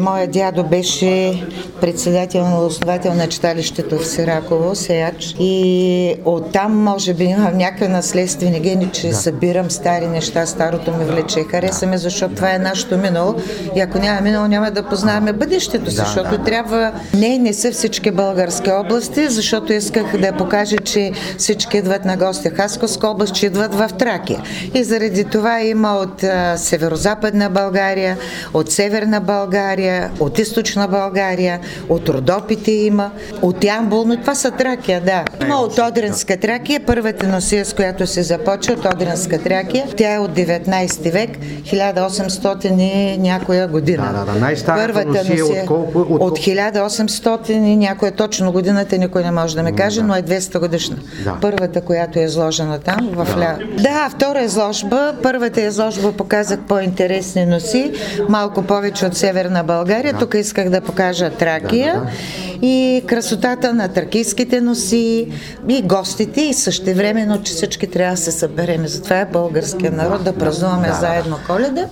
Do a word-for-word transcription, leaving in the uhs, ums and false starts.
Моя дядо беше председател на основател на читалището в Сираково, сеяч. И оттам, може би, имам някакви наследствени гени, че да. събирам стари неща, старото ми влече. Хареса ме, защото това е нашето минало. И ако няма минало, няма да познаваме бъдещето си, да, защото да. трябва... Не, не са всички български области, защото исках да покажа, че всички идват на гости в Хасковска област, че идват в Тракия. И заради това има от а, северо-западна България, от северна България, от източна България, от Родопите има, от Ямбол, но това са Тракия, да. Има от Одринска Тракия, първата носия, с която се започва, от Одринска Тракия. Тя е от деветнайсети век, хиляда осемстотин и някоя година. Да, да, да. Най-старата носия от колко? От... от хиляда осемстотин и някоя, точно годината никой не може да ме каже, да. но е двеста годишна. Да. Първата, която е изложена там, в да. ля... Да, втора изложба. Първата изложба показах по-интересни носи, малко повече от Северна България. Да. Тук исках да покажа Тракия. Да, да, да. И красотата на тракийските носи и гостите, и същевременно, че всички трябва да се съберем. Затова е българския народ да празнуваме да, заедно Коледа.